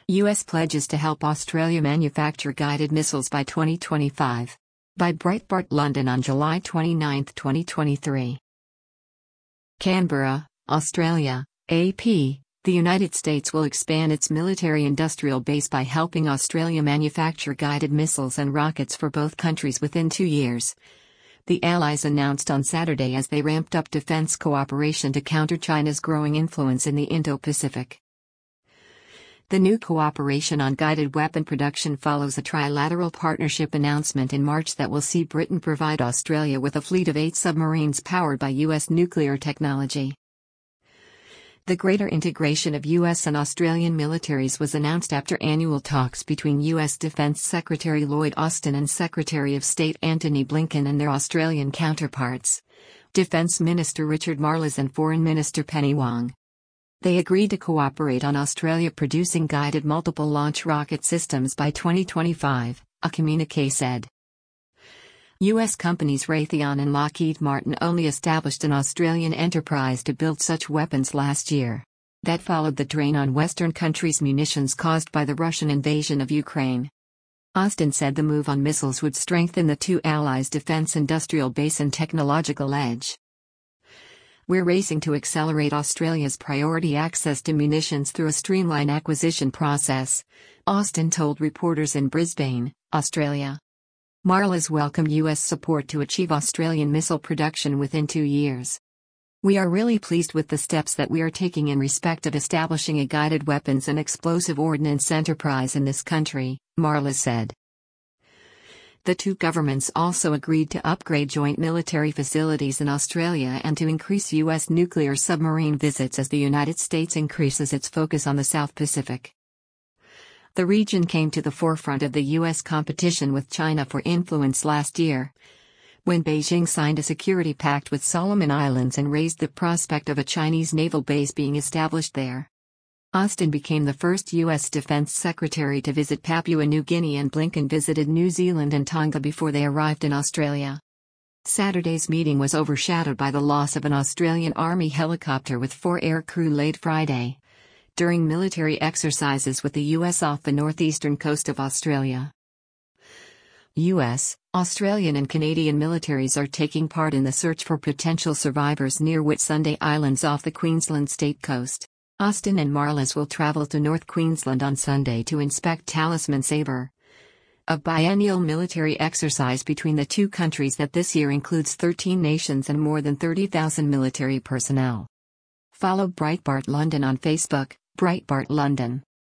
U.S. pledges to help Australia manufacture guided missiles by 2025. By Breitbart London on July 29, 2023. Canberra, Australia, AP. The United States will expand its military-industrial base by helping Australia manufacture guided missiles and rockets for both countries within 2 years. The Allies announced on Saturday as they ramped up defense cooperation to counter China's growing influence in the Indo-Pacific. The new cooperation on guided weapon production follows a trilateral partnership announcement in March that will see Britain provide Australia with a fleet of 8 submarines powered by U.S. nuclear technology. The greater integration of U.S. and Australian militaries was announced after annual talks between U.S. Defense Secretary Lloyd Austin and Secretary of State Antony Blinken and their Australian counterparts, Defense Minister Richard Marles and Foreign Minister Penny Wong. They agreed to cooperate on Australia producing guided multiple launch rocket systems by 2025, a communiqué said. U.S. companies Raytheon and Lockheed Martin only established an Australian enterprise to build such weapons last year. That followed the drain on Western countries' munitions caused by the Russian invasion of Ukraine. Austin said the move on missiles would strengthen the two allies' defense industrial base and technological edge. We're racing to accelerate Australia's priority access to munitions through a streamlined acquisition process, Austin told reporters in Brisbane, Australia. Marles welcomed U.S. support to achieve Australian missile production within 2 years. We are really pleased with the steps that we are taking in respect of establishing a guided weapons and explosive ordnance enterprise in this country, Marles said. The two governments also agreed to upgrade joint military facilities in Australia and to increase U.S. nuclear submarine visits as the United States increases its focus on the South Pacific. The region came to the forefront of the U.S. competition with China for influence last year, when Beijing signed a security pact with Solomon Islands and raised the prospect of a Chinese naval base being established there. Austin became the first U.S. Defense Secretary to visit Papua New Guinea, and Blinken visited New Zealand and Tonga before they arrived in Australia. Saturday's meeting was overshadowed by the loss of an Australian Army helicopter with 4 aircrew late Friday, during military exercises with the U.S. off the northeastern coast of Australia. U.S., Australian and Canadian militaries are taking part in the search for potential survivors near Whitsunday Islands off the Queensland state coast. Austin and Marles will travel to North Queensland on Sunday to inspect Talisman Sabre, a biennial military exercise between the two countries that this year includes 13 nations and more than 30,000 military personnel. Follow Breitbart London on Facebook, Breitbart London.